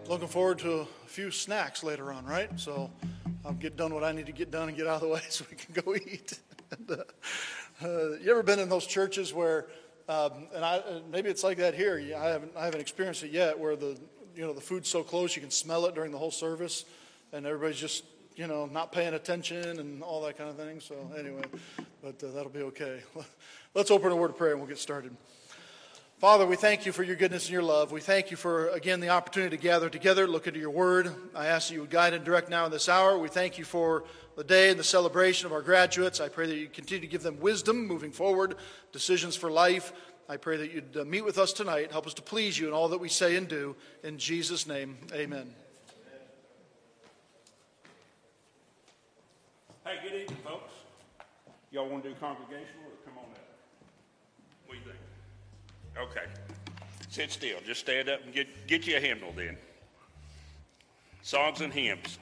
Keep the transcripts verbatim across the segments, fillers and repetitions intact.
looking forward to a few snacks later on, right? So I'll get done what I need to get done and get out of the way so we can go eat. and, uh, uh, you ever been in those churches where, um, and I, uh, maybe it's like that here. I haven't, I haven't experienced it yet, where the, you know, the food's so close you can smell it during the whole service, and everybody's just, you know, not paying attention and all that kind of thing. So anyway, but uh, that'll be okay. Let's open a word of prayer and we'll get started. Father, we thank you for your goodness and your love. We thank you for, again, the opportunity to gather together, look into your word. I ask that you would guide and direct now in this hour. We thank you for the day and the celebration of our graduates. I pray that you continue to give them wisdom moving forward, decisions for life. I pray that you'd uh, meet with us tonight. Help us to please you in all that we say and do. In Jesus' name, amen. Hey, good evening, folks. Y'all want to do congregational or come on up? What do you think? Okay. Sit still. Just stand up and get, get you a hymnal then. Songs and hymns.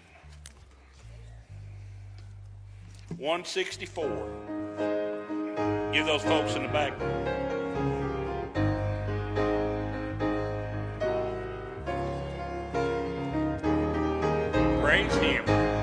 one sixty-four. Give those folks in the back. Praise him.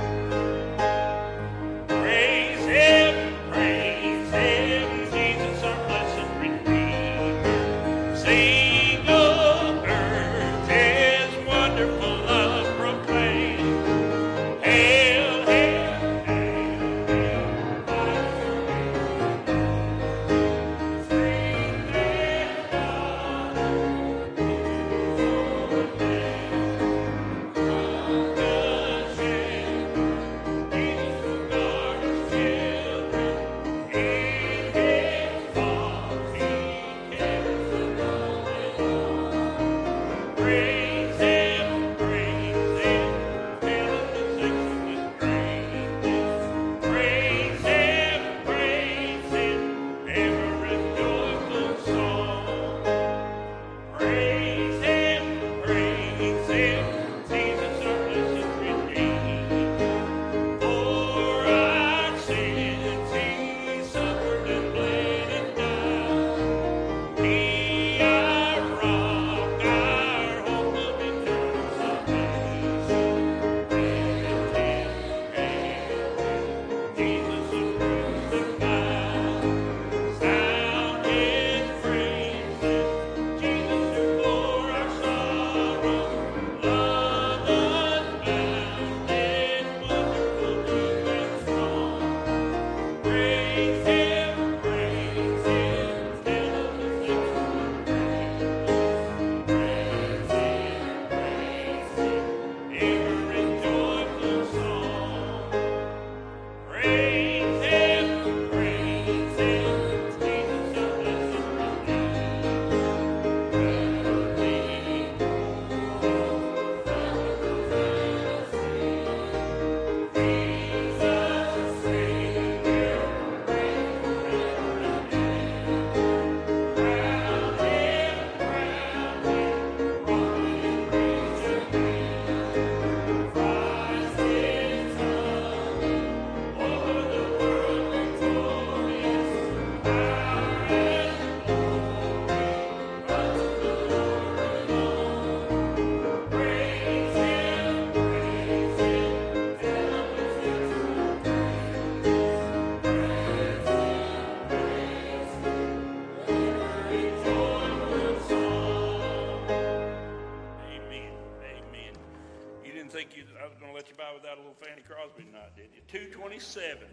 Without a little Fanny Crosby tonight, did you? two twenty-seven.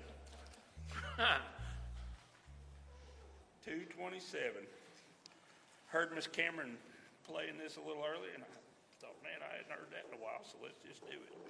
two twenty-seven. Heard Miss Cameron playing this a little earlier, and I thought, man, I hadn't heard that in a while, so let's just do it.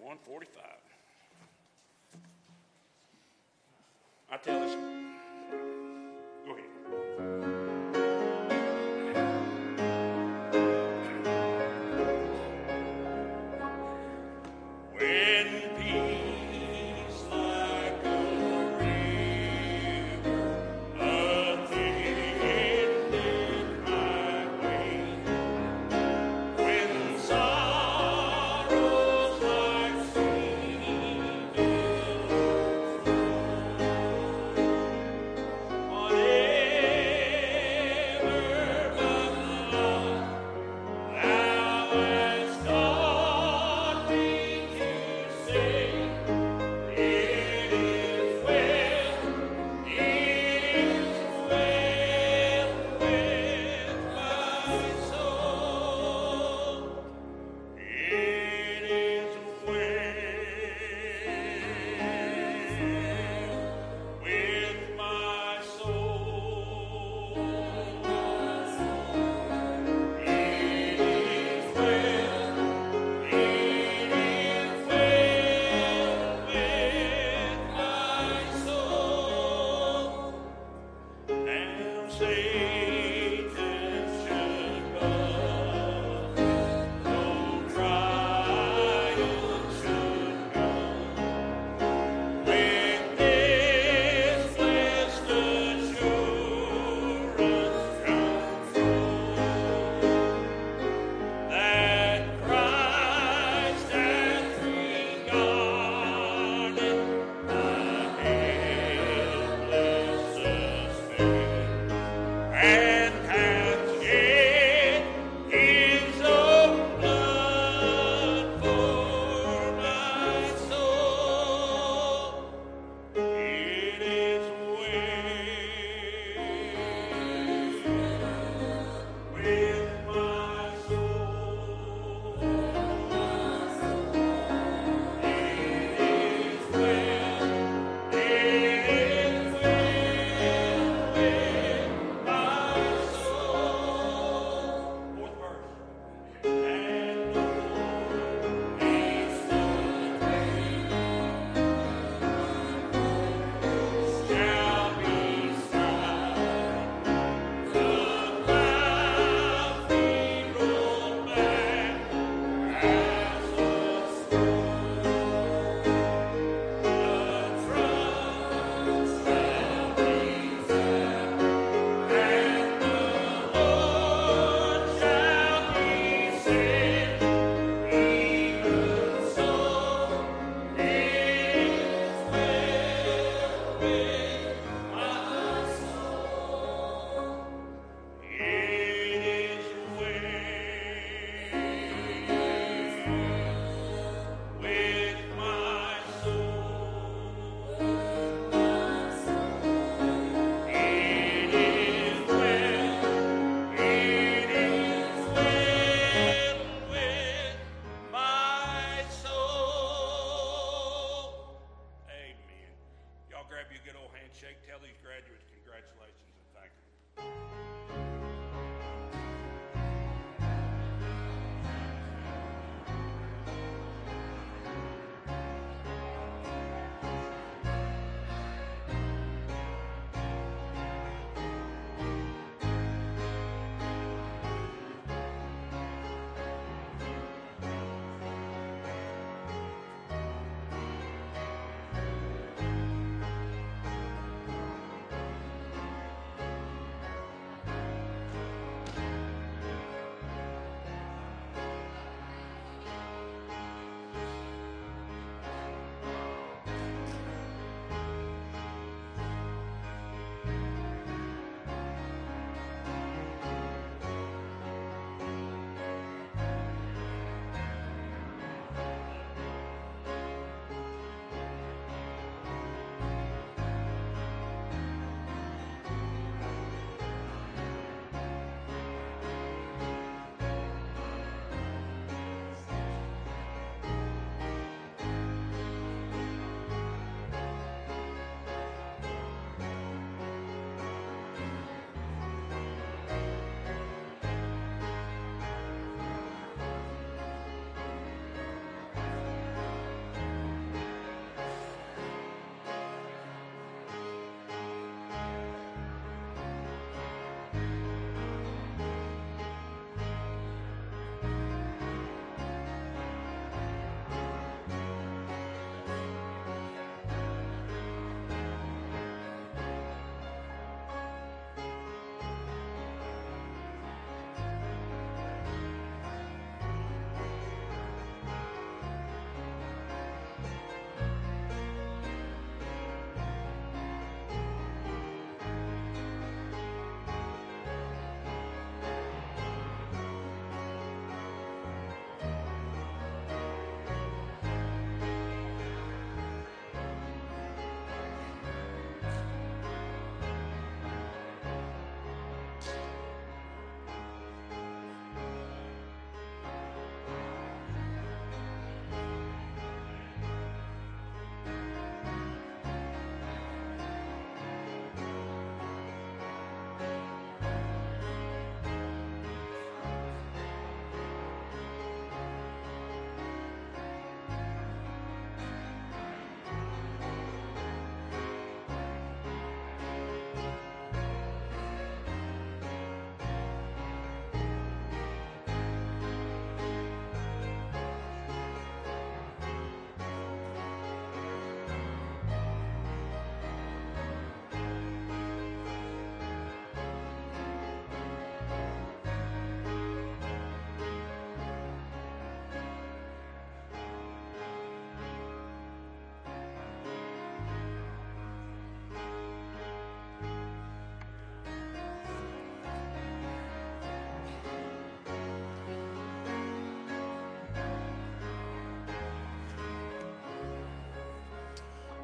one forty-five. I tell this. Go ahead. When peace like a river attended my way, when sorrows like sea billows roll,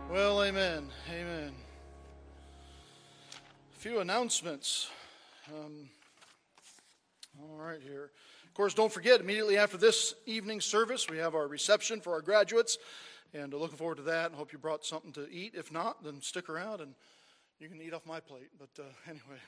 Well, amen. Amen. A few announcements. Um, all right here. Of course, don't forget, immediately after this evening service, we have our reception for our graduates. And uh, looking forward to that, and hope you brought something to eat. If not, then stick around and you can eat off my plate. But uh, anyway,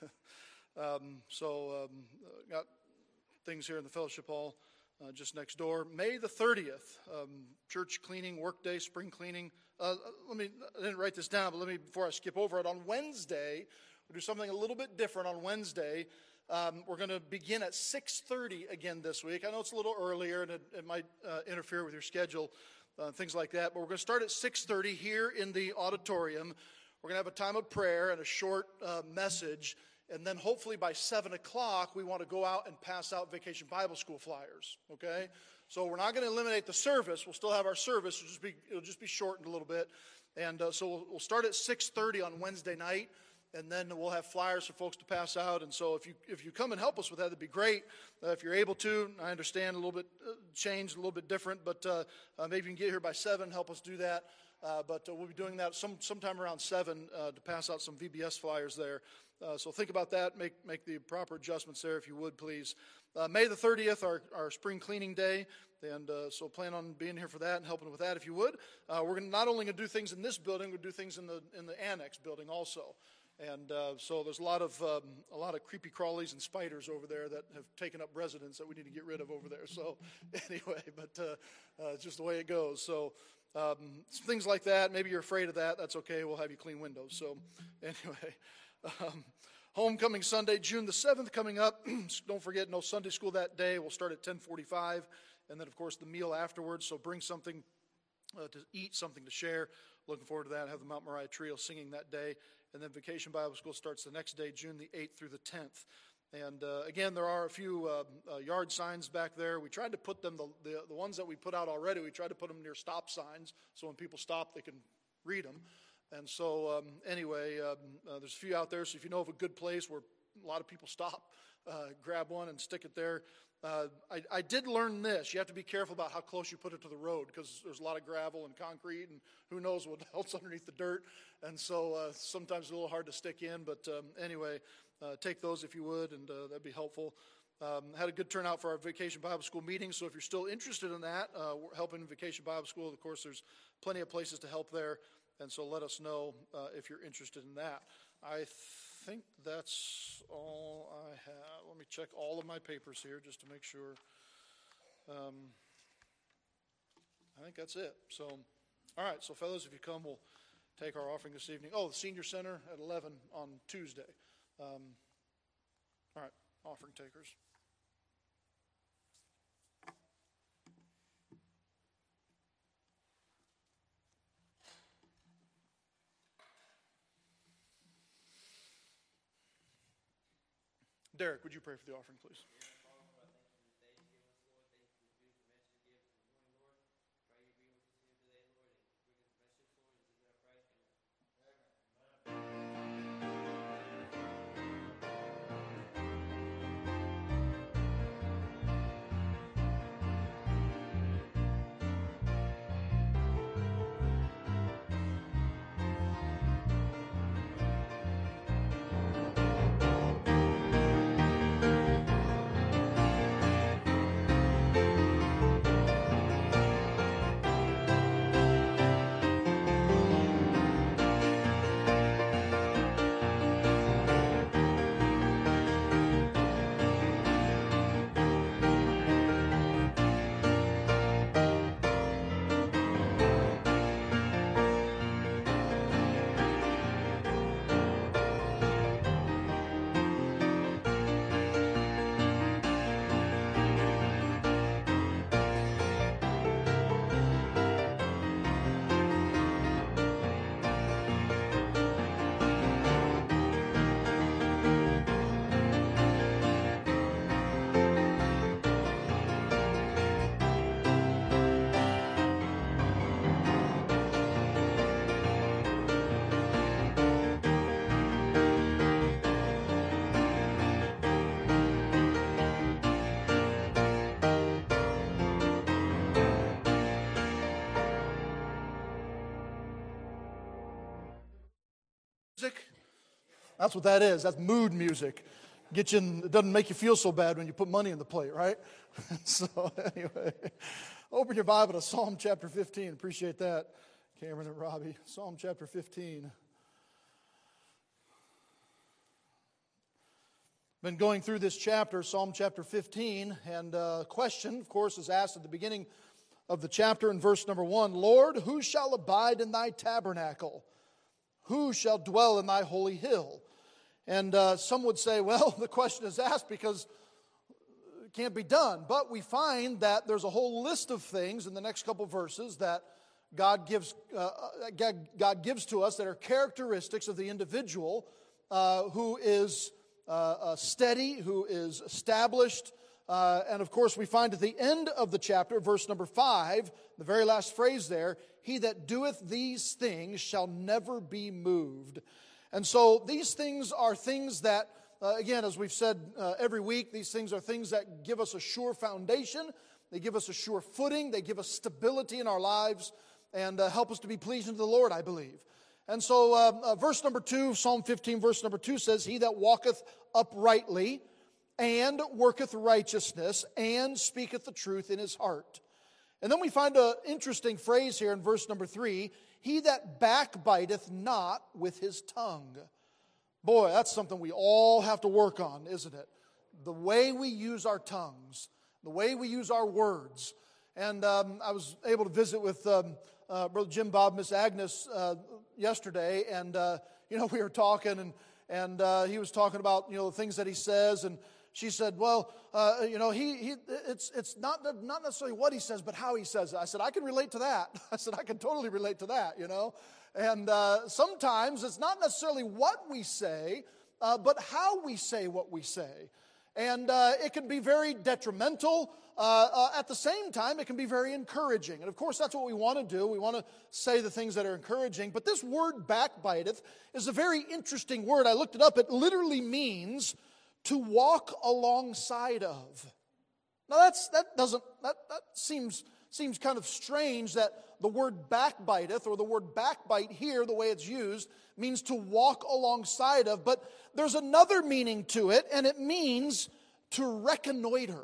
um, so um, uh, got things here in the fellowship hall uh, just next door. May the thirtieth, um, church cleaning, work day, spring cleaning. Uh, let me, I didn't write this down, but let me, before I skip over it, on Wednesday, we'll do something a little bit different on Wednesday. Um, we're going to begin at six thirty again this week. I know it's a little earlier, and it, it might uh, interfere with your schedule, uh, things like that, but we're going to start at six thirty here in the auditorium. We're going to have a time of prayer and a short uh, message, and then hopefully by seven o'clock, we want to go out and pass out Vacation Bible School flyers, okay? So we're not going to eliminate the service. We'll still have our service. It'll just be, it'll just be shortened a little bit. And uh, so we'll, we'll start at six thirty on Wednesday night, and then we'll have flyers for folks to pass out. And so if you if you come and help us with that, that'd be great. Uh, if you're able to, I understand a little bit uh, changed, a little bit different, but uh, uh, maybe you can get here by seven, help us do that. Uh, but uh, we'll be doing that some sometime around seven uh, to pass out some V B S flyers there. Uh, so think about that. Make make the proper adjustments there if you would, please. Uh, May the thirtieth, our, our spring cleaning day. And uh, so plan on being here for that and helping with that if you would. Uh, we're gonna, not only going to do things in this building, we're going to do things in the in the annex building also. And uh, so there's a lot of um, a lot of creepy crawlies and spiders over there that have taken up residence that we need to get rid of over there. So anyway, but uh, uh, it's just the way it goes. So um, things like that. Maybe you're afraid of that. That's okay. We'll have you clean windows. So anyway, um, homecoming Sunday, June the seventh coming up. Don't forget, no Sunday school that day. We'll start at ten forty-five. And then, of course, the meal afterwards. So bring something uh, to eat, something to share. Looking forward to that. Have the Mount Moriah Trio singing that day. And then Vacation Bible School starts the next day, June the eighth through the tenth. And uh, again, there are a few uh, uh, yard signs back there. We tried to put them, the, the the ones that we put out already, we tried to put them near stop signs. So when people stop, they can read them. And so um, anyway, um, uh, there's a few out there. So if you know of a good place where a lot of people stop, uh, grab one and stick it there. Uh, I, I did learn this. You have to be careful about how close you put it to the road because there's a lot of gravel and concrete and who knows what else underneath the dirt. And so uh, sometimes it's a little hard to stick in. But um, anyway, uh, take those if you would, and uh, that'd be helpful. Um, had a good turnout for our Vacation Bible School meeting. So if you're still interested in that, uh, we're helping Vacation Bible School. Of course, there's plenty of places to help there. And so let us know uh, if you're interested in that. I think that's all I have. Let me check all of my papers here just to make sure. Um, I think that's it. So, all right. So, fellows, if you come, we'll take our offering this evening. Oh, the Senior Center at eleven on Tuesday. Um, all right, offering takers. Derek, would you pray for the offering, please? That's what that is. That's mood music. Get you in, it doesn't make you feel so bad when you put money in the plate, right? So anyway, open your Bible to Psalm chapter fifteen. Appreciate that, Cameron and Robbie. Psalm chapter fifteen. Been going through this chapter, Psalm chapter fifteen, and a question, of course, is asked at the beginning of the chapter in verse number one. Lord, who shall abide in thy tabernacle? Who shall dwell in thy holy hill? And uh, some would say, well, the question is asked because it can't be done. But we find that there's a whole list of things in the next couple verses that God gives, uh, God, God gives to us that are characteristics of the individual uh, who is uh, uh, steady, who is established. Uh, and of course, we find at the end of the chapter, verse number five, the very last phrase there, he that doeth these things shall never be moved. And so these things are things that, uh, again, as we've said uh, every week, these things are things that give us a sure foundation. They give us a sure footing. They give us stability in our lives and uh, help us to be pleasing to the Lord, I believe. And so uh, uh, verse number two, Psalm fifteen, verse number two says, he that walketh uprightly and worketh righteousness and speaketh the truth in his heart. And then we find an interesting phrase here in verse number three, he that backbiteth not with his tongue. Boy, that's something we all have to work on, isn't it? The way we use our tongues, the way we use our words. And um, I was able to visit with um, uh, Brother Jim Bob, Miss Agnes uh, yesterday, and uh, you know, we were talking, and and uh, he was talking about, you know, the things that he says, and she said, well, uh, you know, he, he it's it's not not necessarily what he says, but how he says it. I said, I can relate to that. I said, I can totally relate to that, you know. And uh, sometimes it's not necessarily what we say, uh, but how we say what we say. And uh, it can be very detrimental. Uh, uh, at the same time, it can be very encouraging. And of course, that's what we want to do. We want to say the things that are encouraging. But this word backbiteth is a very interesting word. I looked it up. It literally means to walk alongside of. Now that's that doesn't that that seems seems kind of strange that the word backbiteth or the word backbite here, the way it's used, means to walk alongside of, but there's another meaning to it, and it means to reconnoiter.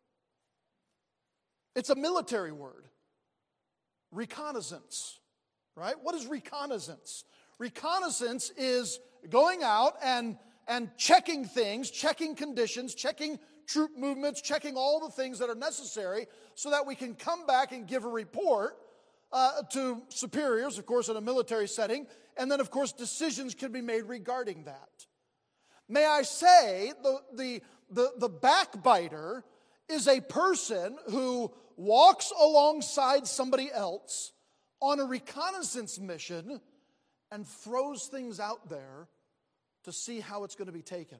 It's a military word. Reconnaissance. Right? What is reconnaissance? Reconnaissance is going out and and checking things, checking conditions, checking troop movements, checking all the things that are necessary so that we can come back and give a report uh, to superiors, of course, in a military setting, and then, of course, decisions can be made regarding that. May I say, the, the, the, the backbiter is a person who walks alongside somebody else on a reconnaissance mission and throws things out there to see how it's going to be taken.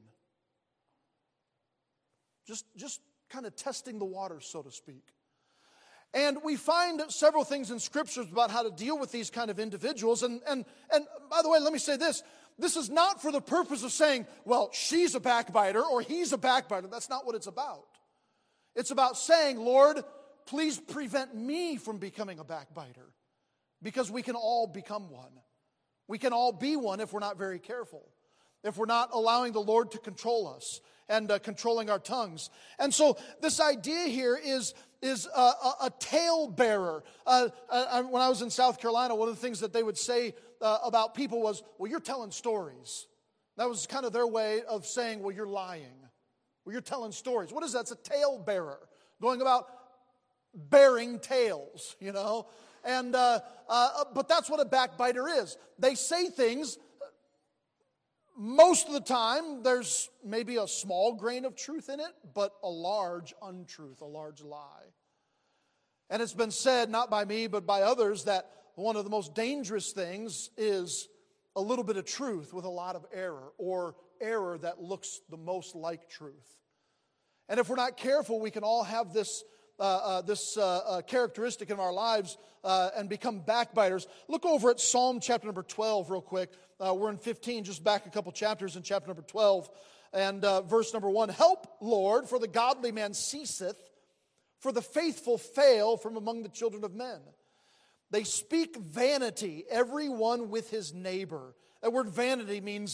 Just, just kind of testing the waters, so to speak. And we find several things in scriptures about how to deal with these kind of individuals. And, and, and by the way, let me say this. This is not for the purpose of saying, well, she's a backbiter or he's a backbiter. That's not what it's about. It's about saying, Lord, please prevent me from becoming a backbiter. Because we can all become one. We can all be one if we're not very careful. If we're not allowing the Lord to control us and uh, controlling our tongues. And so this idea here is, is a, a, a tale bearer. Uh, uh, when I was in South Carolina, one of the things that they would say uh, about people was, well, you're telling stories. That was kind of their way of saying, well, you're lying. Well, you're telling stories. What is that? It's a tale bearer. Going about bearing tales, you know. And uh, uh, but that's what a backbiter is. They say things. Most of the time, there's maybe a small grain of truth in it, but a large untruth, a large lie. And it's been said, not by me, but by others, that one of the most dangerous things is a little bit of truth with a lot of error, or error that looks the most like truth. And if we're not careful, we can all have this uh, uh, this uh, uh, characteristic in our lives uh, and become backbiters. Look over at Psalm chapter number twelve real quick. Uh, we're in fifteen, just back a couple chapters in chapter number twelve. And uh, verse number one, help, Lord, for the godly man ceaseth, for the faithful fail from among the children of men. They speak vanity, every one with his neighbor. That word vanity means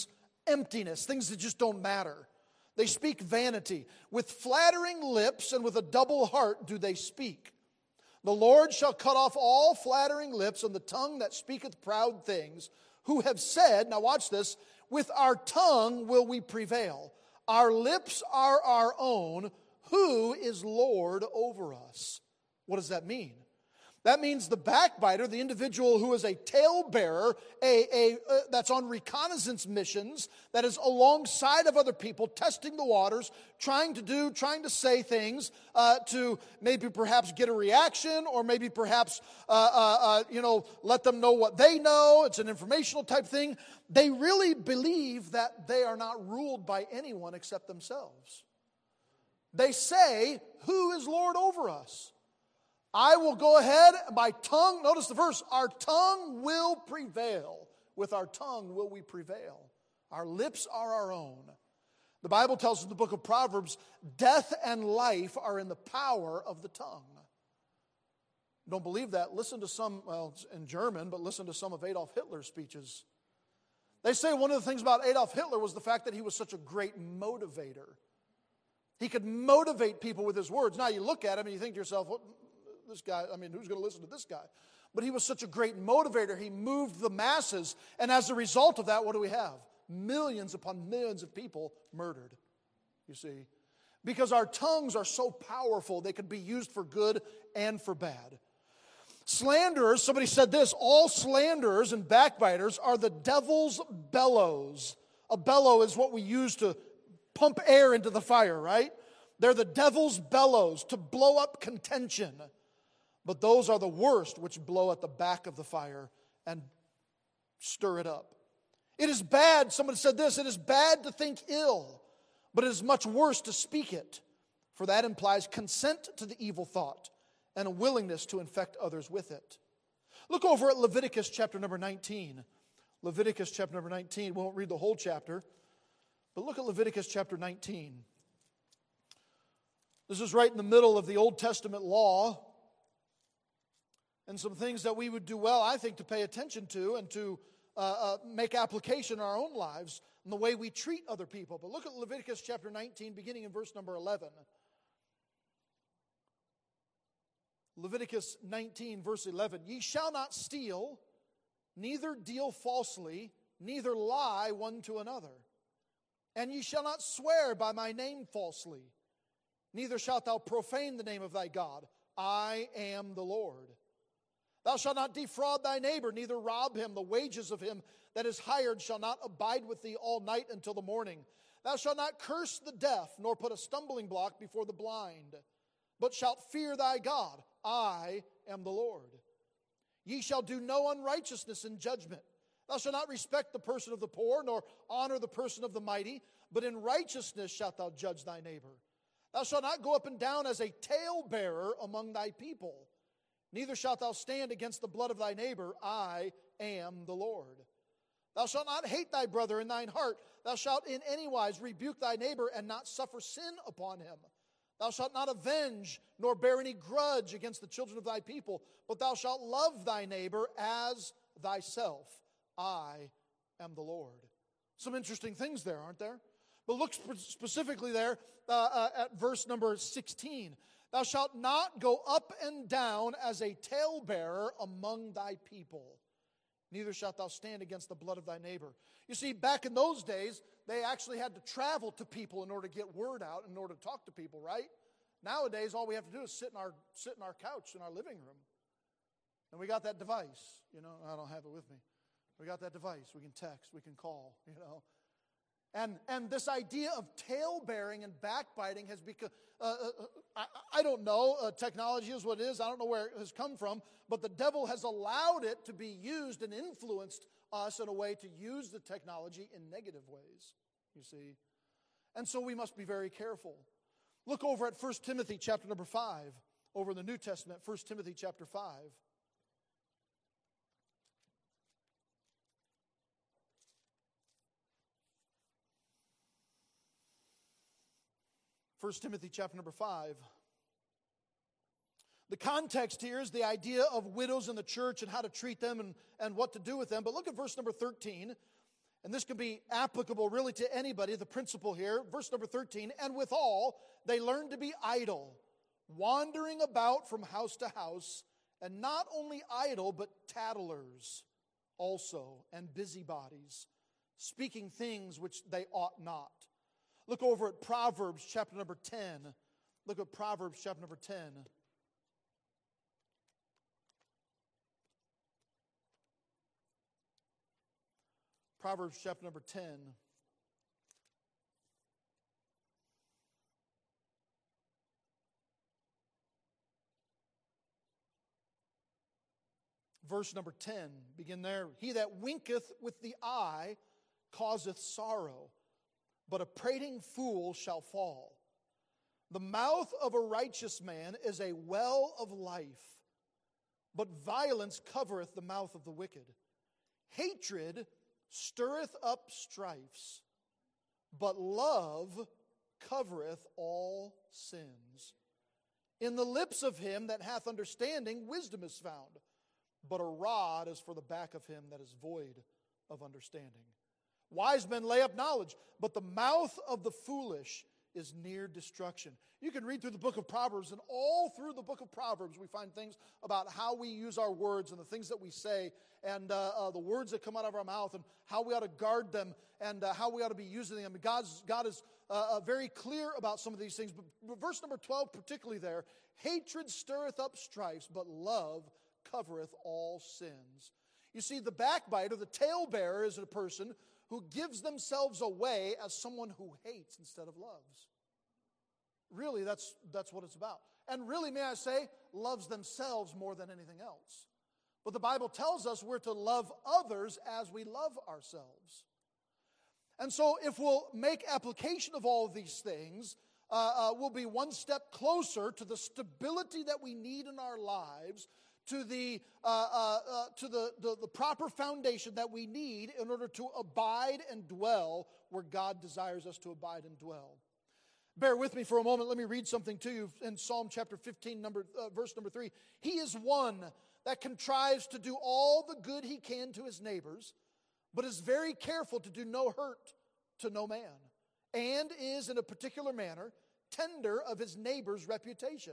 emptiness, things that just don't matter. They speak vanity. With flattering lips and with a double heart do they speak. The Lord shall cut off all flattering lips and the tongue that speaketh proud things, who have said, now watch this, with our tongue will we prevail. Our lips are our own. Who is Lord over us? What does that mean? That means the backbiter, the individual who is a talebearer, a, a, uh, that's on reconnaissance missions, that is alongside of other people, testing the waters, trying to do, trying to say things uh, to maybe perhaps get a reaction, or maybe perhaps, uh, uh, uh, you know, let them know what they know. It's an informational type thing. They really believe that they are not ruled by anyone except themselves. They say, who is Lord over us? I will go ahead, my tongue, notice the verse, our tongue will prevail. With our tongue will we prevail. Our lips are our own. The Bible tells us in the book of Proverbs, death and life are in the power of the tongue. Don't believe that? Listen to some, well, it's in German, but listen to some of Adolf Hitler's speeches. They say one of the things about Adolf Hitler was the fact that he was such a great motivator. He could motivate people with his words. Now you look at him and you think to yourself, what? This guy, I mean, who's going to listen to this guy? But he was such a great motivator. He moved the masses. And as a result of that, what do we have? Millions upon millions of people murdered, you see. Because our tongues are so powerful, they can be used for good and for bad. Slanderers, somebody said this, all slanderers and backbiters are the devil's bellows. A bellow is what we use to pump air into the fire, right? They're the devil's bellows to blow up contention. But those are the worst, which blow at the back of the fire and stir it up. It is bad, somebody said this, it is bad to think ill, but it is much worse to speak it. For that implies consent to the evil thought and a willingness to infect others with it. Look over at Leviticus chapter number nineteen. Leviticus chapter number nineteen. We won't read the whole chapter, but look at Leviticus chapter nineteen. This is right in the middle of the Old Testament law. And some things that we would do well, I think, to pay attention to and to uh, uh, make application in our own lives and the way we treat other people. But look at Leviticus chapter nineteen, beginning in verse number eleven. Leviticus nineteen, verse eleven. Ye shall not steal, neither deal falsely, neither lie one to another. And ye shall not swear by my name falsely, neither shalt thou profane the name of thy God. I am the Lord. Thou shalt not defraud thy neighbor, neither rob him. The wages of him that is hired shall not abide with thee all night until the morning. Thou shalt not curse the deaf, nor put a stumbling block before the blind, but shalt fear thy God. I am the Lord. Ye shall do no unrighteousness in judgment. Thou shalt not respect the person of the poor, nor honor the person of the mighty, but in righteousness shalt thou judge thy neighbor. Thou shalt not go up and down as a talebearer among thy people. Neither shalt thou stand against the blood of thy neighbor. I am the Lord. Thou shalt not hate thy brother in thine heart. Thou shalt in any wise rebuke thy neighbor and not suffer sin upon him. Thou shalt not avenge nor bear any grudge against the children of thy people, but thou shalt love thy neighbor as thyself. I am the Lord. Some interesting things there, aren't there? But look specifically there uh, uh, at verse number sixteen. Thou shalt not go up and down as a talebearer among thy people. Neither shalt thou stand against the blood of thy neighbor. You see, back in those days, they actually had to travel to people in order to get word out, in order to talk to people, right? Nowadays, all we have to do is sit in our sit in our couch in our living room. And we got that device. You know, I don't have it with me. We got that device. We can text. We can call, you know. And and this idea of tale-bearing and backbiting has become, uh, uh, I, I don't know, uh, technology is what it is. I don't know where it has come from. But the devil has allowed it to be used and influenced us in a way to use the technology in negative ways, you see. And so we must be very careful. Look over at First Timothy chapter number five, over in the New Testament, First Timothy chapter five. First Timothy chapter number five. The context here is the idea of widows in the church and how to treat them and, and what to do with them. But look at verse number thirteen. And this can be applicable really to anybody, the principle here. Verse number thirteen, and withal they learned to be idle, wandering about from house to house, and not only idle, but tattlers also, and busybodies, speaking things which they ought not. Look over at Proverbs chapter number ten. Look at Proverbs chapter number ten. Proverbs chapter number ten. Verse number ten, begin there. He that winketh with the eye causeth sorrow, but a prating fool shall fall. The mouth of a righteous man is a well of life, but violence covereth the mouth of the wicked. Hatred stirreth up strifes, but love covereth all sins. In the lips of him that hath understanding wisdom is found, but a rod is for the back of him that is void of understanding. Wise men lay up knowledge, but the mouth of the foolish is near destruction. You can read through the book of Proverbs, and all through the book of Proverbs we find things about how we use our words and the things that we say, and uh, uh, the words that come out of our mouth, and how we ought to guard them, and uh, how we ought to be using them. And God's, God is uh, uh, very clear about some of these things. But verse number twelve particularly there, hatred stirreth up strifes, but love covereth all sins. You see, the backbiter, the talebearer, is a person who gives themselves away as someone who hates instead of loves. Really, that's, that's what it's about. And really, may I say, loves themselves more than anything else. But the Bible tells us we're to love others as we love ourselves. And so if we'll make application of all of these things, uh, uh, we'll be one step closer to the stability that we need in our lives, to the uh, uh, uh, to the, the, the proper foundation that we need in order to abide and dwell where God desires us to abide and dwell. Bear with me for a moment. Let me read something to you in Psalm chapter fifteen, number, uh, verse number three. He is one that contrives to do all the good he can to his neighbors, but is very careful to do no hurt to no man, and is in a particular manner tender of his neighbor's reputation.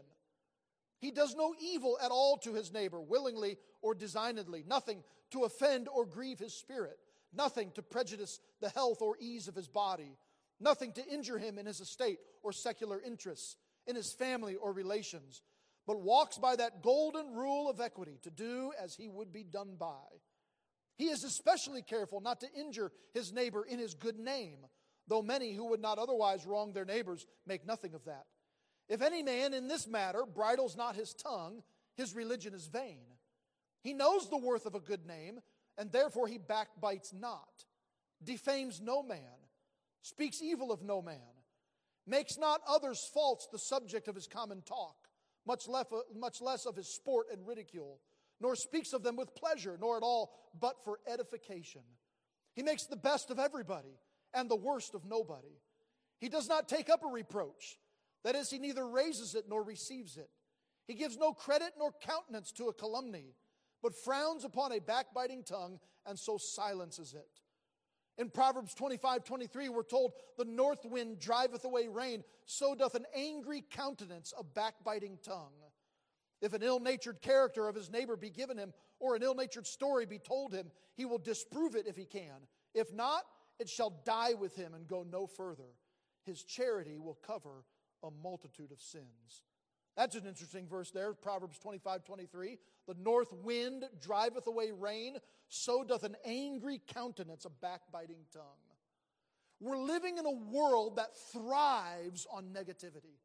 He does no evil at all to his neighbor, willingly or designedly, nothing to offend or grieve his spirit, nothing to prejudice the health or ease of his body, nothing to injure him in his estate or secular interests, in his family or relations, but walks by that golden rule of equity to do as he would be done by. He is especially careful not to injure his neighbor in his good name, though many who would not otherwise wrong their neighbors make nothing of that. If any man in this matter bridles not his tongue, his religion is vain. He knows the worth of a good name, and therefore he backbites not, defames no man, speaks evil of no man, makes not others' faults the subject of his common talk, much less, much less of his sport and ridicule, nor speaks of them with pleasure, nor at all but for edification. He makes the best of everybody and the worst of nobody. He does not take up a reproach. That is, he neither raises it nor receives it. He gives no credit nor countenance to a calumny, but frowns upon a backbiting tongue and so silences it. In Proverbs twenty-five twenty-three, we're told, the north wind driveth away rain, so doth an angry countenance a backbiting tongue. If an ill-natured character of his neighbor be given him, or an ill-natured story be told him, he will disprove it if he can. If not, it shall die with him and go no further. His charity will cover a multitude of sins. That's an interesting verse there, Proverbs twenty-five twenty-three. The north wind driveth away rain, so doth an angry countenance a backbiting tongue. We're living in a world that thrives on negativity.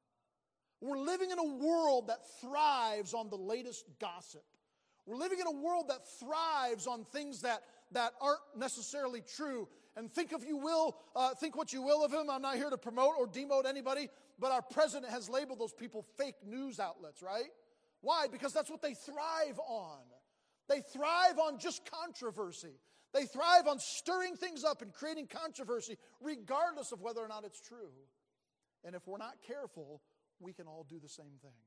We're living in a world that thrives on the latest gossip. We're living in a world that thrives on things that, that aren't necessarily true. And think if you will, uh, think what you will of him. I'm not here to promote or demote anybody, but our president has labeled those people fake news outlets, right? Why? Because that's what they thrive on. They thrive on just controversy. They thrive on stirring things up and creating controversy, regardless of whether or not it's true. And if we're not careful, we can all do the same thing.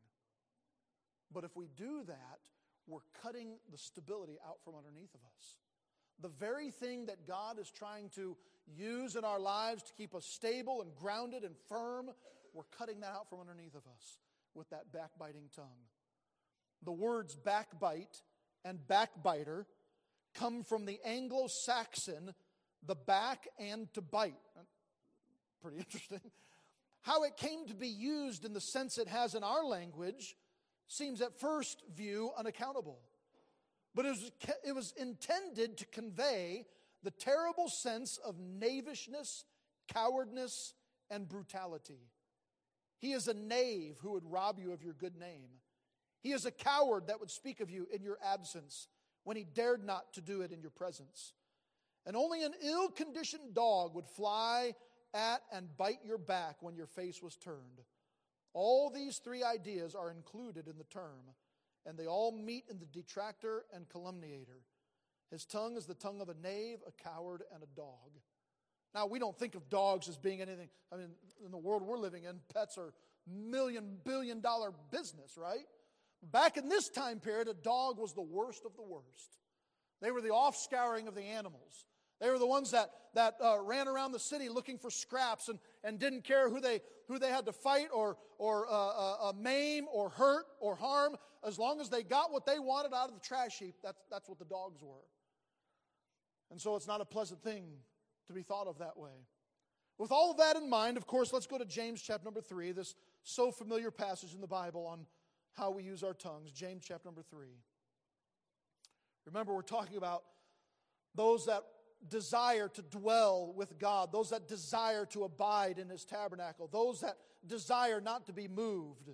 But if we do that, we're cutting the stability out from underneath of us. The very thing that God is trying to use in our lives to keep us stable and grounded and firm, we're cutting that out from underneath of us with that backbiting tongue. The words backbite and backbiter come from the Anglo-Saxon, the back and to bite. Pretty interesting. How it came to be used in the sense it has in our language seems at first view unaccountable. But it was, it was intended to convey the terrible sense of knavishness, cowardness, and brutality. He is a knave who would rob you of your good name. He is a coward that would speak of you in your absence when he dared not to do it in your presence. And only an ill-conditioned dog would fly at and bite your back when your face was turned. All these three ideas are included in the term, and they all meet in the detractor and calumniator. His tongue is the tongue of a knave, a coward, and a dog. Now, we don't think of dogs as being anything. I mean, in the world we're living in, pets are million, billion dollar business, right? Back in this time period, a dog was the worst of the worst. They were the offscouring of the animals. They were the ones that, that uh, ran around the city looking for scraps and, and didn't care who they who they had to fight or, or uh, uh, uh, maim or hurt or harm. As long as they got what they wanted out of the trash heap, that's, that's what the dogs were. And so it's not a pleasant thing to be thought of that way. With all of that in mind, of course, let's go to James chapter number three, this so familiar passage in the Bible on how we use our tongues. James chapter number three. Remember, we're talking about those that desire to dwell with God, those that desire to abide in His tabernacle, those that desire not to be moved.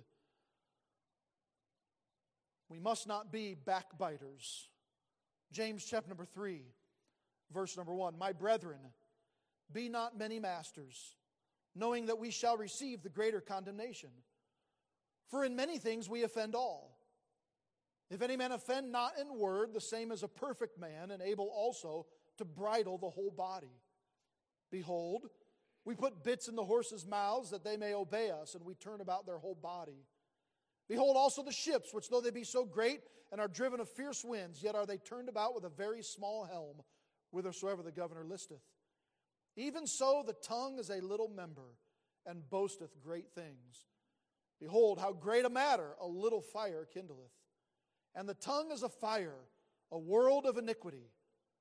We must not be backbiters. James chapter number three, verse number one. My brethren, be not many masters, knowing that we shall receive the greater condemnation. For in many things we offend all. If any man offend not in word, the same is a perfect man, and able also to bridle the whole body. Behold, we put bits in the horses' mouths that they may obey us, and we turn about their whole body. Behold also the ships, which though they be so great and are driven of fierce winds, yet are they turned about with a very small helm, whithersoever the governor listeth. Even so the tongue is a little member, and boasteth great things. Behold, how great a matter a little fire kindleth. And the tongue is a fire, a world of iniquity.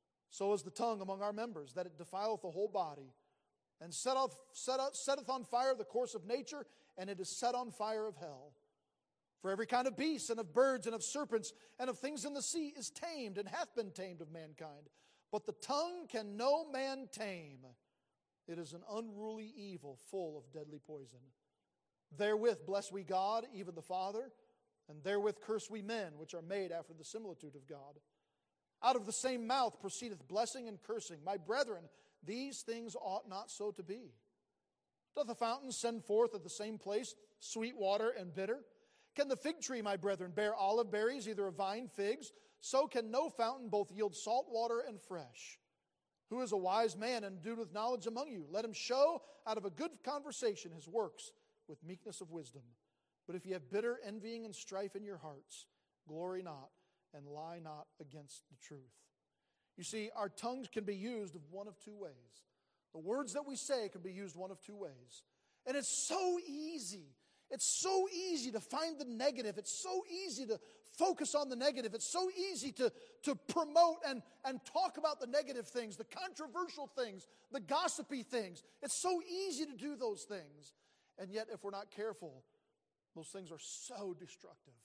So is the tongue among our members, that it defileth the whole body, and set off, set out, setteth on fire the course of nature, and it is set on fire of hell. For every kind of beast, and of birds, and of serpents, and of things in the sea is tamed, and hath been tamed of mankind. But the tongue can no man tame. It is an unruly evil, full of deadly poison. Therewith bless we God, even the Father, and therewith curse we men, which are made after the similitude of God. Out of the same mouth proceedeth blessing and cursing. My brethren, these things ought not so to be. Doth a fountain send forth at the same place sweet water and bitter? Can the fig tree, my brethren, bear olive berries, either a vine figs? So can no fountain both yield salt water and fresh. Who is a wise man and endued with knowledge among you? Let him show out of a good conversation his works with meekness of wisdom. But if you have bitter envying and strife in your hearts, glory not and lie not against the truth. You see, our tongues can be used of one of two ways. The words that we say can be used one of two ways. And it's so easy. It's so easy to find the negative. It's so easy to focus on the negative. It's so easy to, to promote and, and talk about the negative things, the controversial things, the gossipy things. It's so easy to do those things. And yet, if we're not careful, those things are so destructive.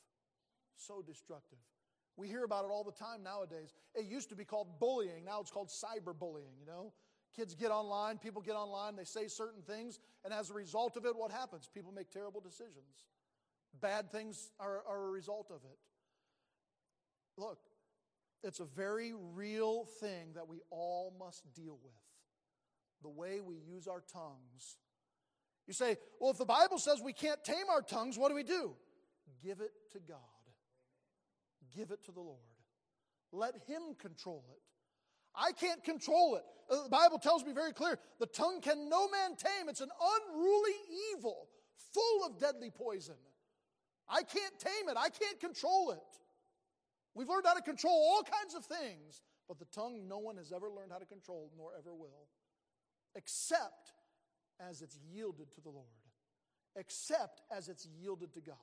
So destructive. We hear about it all the time nowadays. It used to be called bullying. Now it's called cyberbullying, you know. Kids get online, people get online, they say certain things, and as a result of it, what happens? People make terrible decisions. Bad things are, are a result of it. Look, it's a very real thing that we all must deal with. The way we use our tongues. You say, well, if the Bible says we can't tame our tongues, what do we do? Give it to God. Give it to the Lord. Let Him control it. I can't control it. The Bible tells me very clear, the tongue can no man tame. It's an unruly evil, full of deadly poison. I can't tame it. I can't control it. We've learned how to control all kinds of things, but the tongue no one has ever learned how to control, nor ever will, except as it's yielded to the Lord, except as it's yielded to God.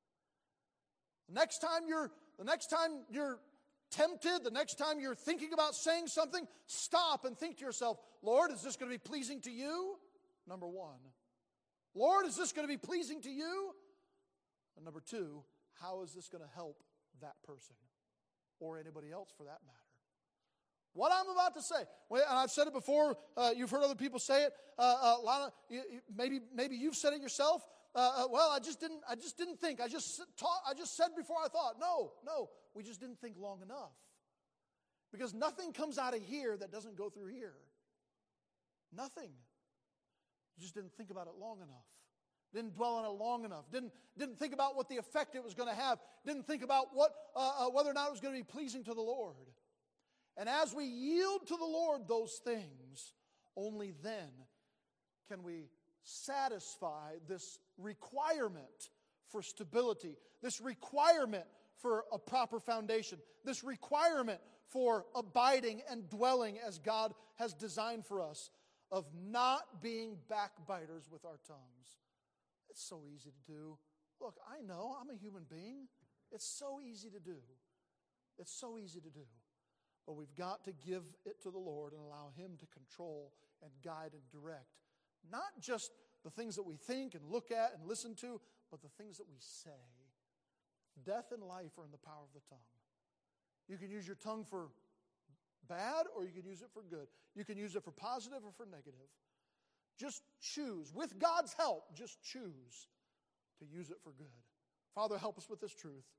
The next time you're, the next time you're tempted, the next time you're thinking about saying something, stop and think to yourself, Lord, is this going to be pleasing to you? Number one. Lord, is this going to be pleasing to you? And number two, how is this going to help that person or anybody else for that matter? What I'm about to say, and I've said it before, uh, you've heard other people say it. Uh, uh, Lana, you, you, maybe maybe you've said it yourself. Uh, uh, well, I just didn't. I just didn't think. I just taught. I just said before I thought. No, no, we just didn't think long enough. Because nothing comes out of here that doesn't go through here. Nothing. You just didn't think about it long enough. Didn't dwell on it long enough. Didn't didn't think about what the effect it was going to have. Didn't think about what uh, uh, whether or not it was going to be pleasing to the Lord. And as we yield to the Lord those things, only then can we satisfy this requirement for stability, this requirement for a proper foundation, this requirement for abiding and dwelling as God has designed for us, of not being backbiters with our tongues. It's so easy to do. Look, I know, I'm a human being. It's so easy to do. It's so easy to do. But we've got to give it to the Lord and allow Him to control and guide and direct. Not just the things that we think and look at and listen to, but the things that we say. Death and life are in the power of the tongue. You can use your tongue for bad or you can use it for good. You can use it for positive or for negative. Just choose. With God's help, just choose to use it for good. Father, help us with this truth.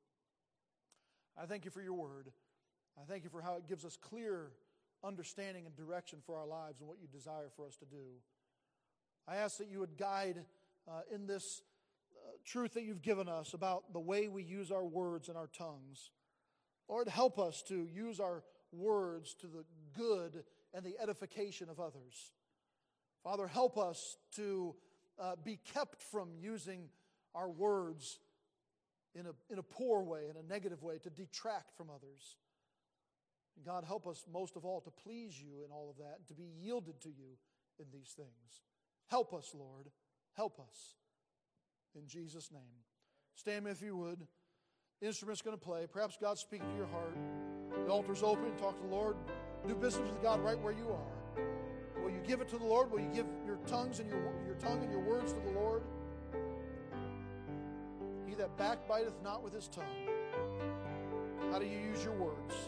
I thank you for your word. I thank you for how it gives us clear understanding and direction for our lives and what you desire for us to do. I ask that you would guide uh, in this uh, truth that you've given us about the way we use our words and our tongues. Lord, help us to use our words to the good and the edification of others. Father, help us to uh, be kept from using our words in a, in a poor way, in a negative way, to detract from others. And God, help us most of all to please you in all of that and to be yielded to you in these things. Help us, Lord. Help us. In Jesus' name. Stand if you would. The instrument's going to play. Perhaps God's speaking to your heart. The altar's open. Talk to the Lord. Do business with God right where you are. Will you give it to the Lord? Will you give your tongues and your, your tongue and your words to the Lord? He that backbiteth not with his tongue. How do you use your words?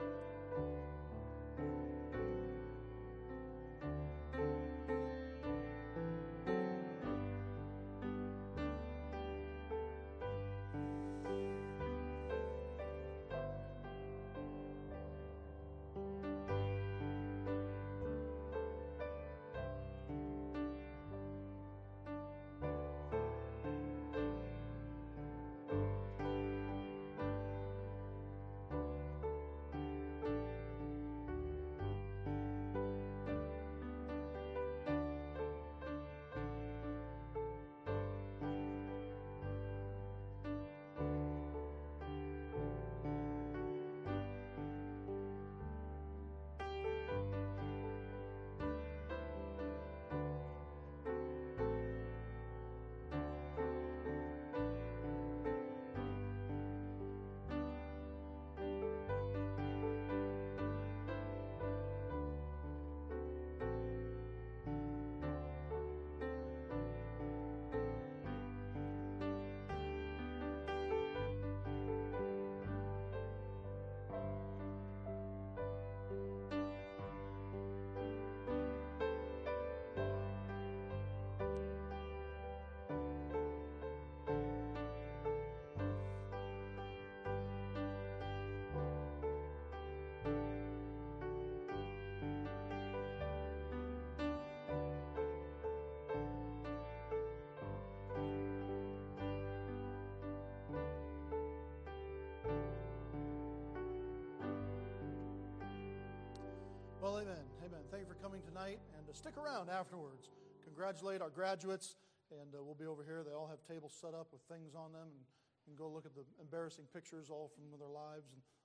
Well, amen. Amen. Thank you for coming tonight, and uh, stick around afterwards. Congratulate our graduates, and uh, we'll be over here. They all have tables set up with things on them, and you can go look at the embarrassing pictures all from their lives and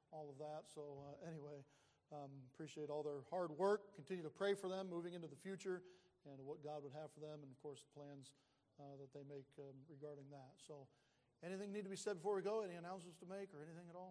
all of that. So uh, anyway, um, appreciate all their hard work. Continue to pray for them moving into the future and what God would have for them, and of course the plans uh, that they make um, regarding that. So anything need to be said before we go? Any announcements to make or anything at all?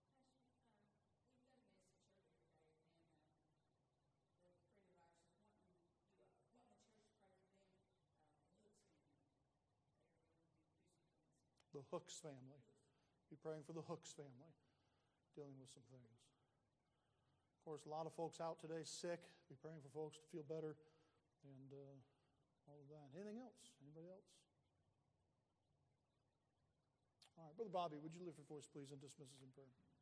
The Hooks family. Be praying for the Hooks family, dealing with some things. Of course, a lot of folks out today sick. Be praying for folks to feel better and uh, all of that. Anything else? Anybody else? All right, Brother Bobby, would you lift your voice, please, and dismiss us in prayer?